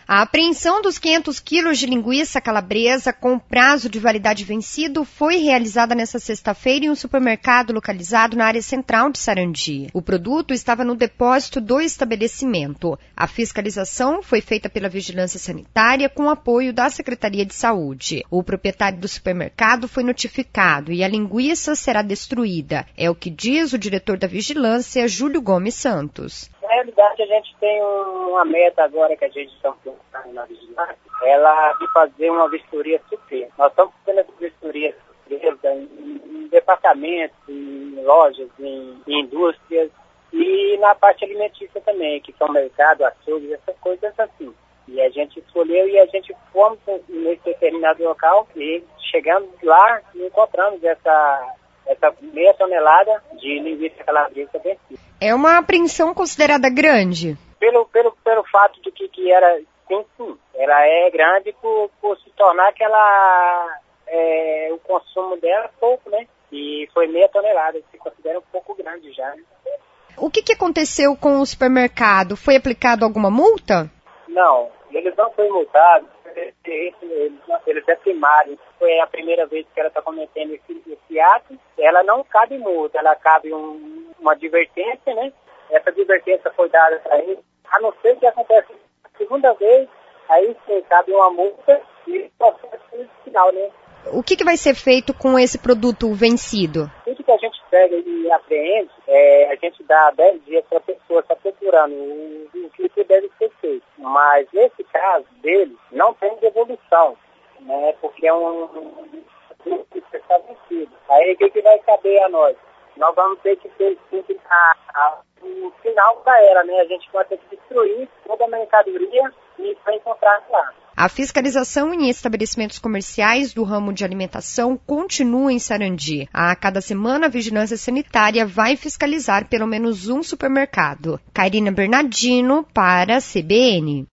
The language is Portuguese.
A apreensão dos 500 quilos de linguiça calabresa com prazo de validade vencido foi realizada nesta sexta-feira em um supermercado localizado na área central de Sarandi. O produto estava no depósito do estabelecimento. A fiscalização foi feita pela Vigilância Sanitária com apoio da Secretaria de Saúde. O proprietário do supermercado foi notificado e a linguiça será destruída. É o que diz o diretor da Vigilância, Júlio Gomes Santos. Na realidade, a gente tem uma meta agora que a gente está colocando na vigilância, ela de fazer uma vistoria surpresa. Nós estamos fazendo essa vistoria surpresa em departamentos, em lojas, em indústrias e na parte alimentícia também, que são mercado, açougues, essas coisas assim. E a gente escolheu e a gente fomos nesse determinado local e chegando lá e encontramos essa meia tonelada de linguiça calabresa vencida. É uma apreensão considerada grande? Pelo fato de que era, sim, ela é grande por se tornar que o consumo dela é pouco, né? E foi meia tonelada, se considera um pouco grande já, né? O que aconteceu com o supermercado? Foi aplicado alguma multa? Não, eles não foram multados, eles é primário. Foi a primeira vez que ela está cometendo esse ato. Ela não cabe multa, ela cabe uma advertência, né? Essa advertência foi dada para ele, a não ser que aconteça a segunda vez, aí sim cabe uma multa e o processo final, né? O que vai ser feito com esse produto vencido? Tudo que a gente pega e apreende, a gente dá 10 dias para a pessoa estar procurando o que deve ser feito. Mas nesse caso dele, não tem devolução, né? Porque é um que está vencido. Aí o que vai caber a nós? Nós vamos ter que ter o final para ela, né? A gente vai ter que destruir toda a mercadoria e vai encontrar lá. A fiscalização em estabelecimentos comerciais do ramo de alimentação continua em Sarandi. A cada semana, a Vigilância Sanitária vai fiscalizar pelo menos um supermercado. Karina Bernardino para a CBN.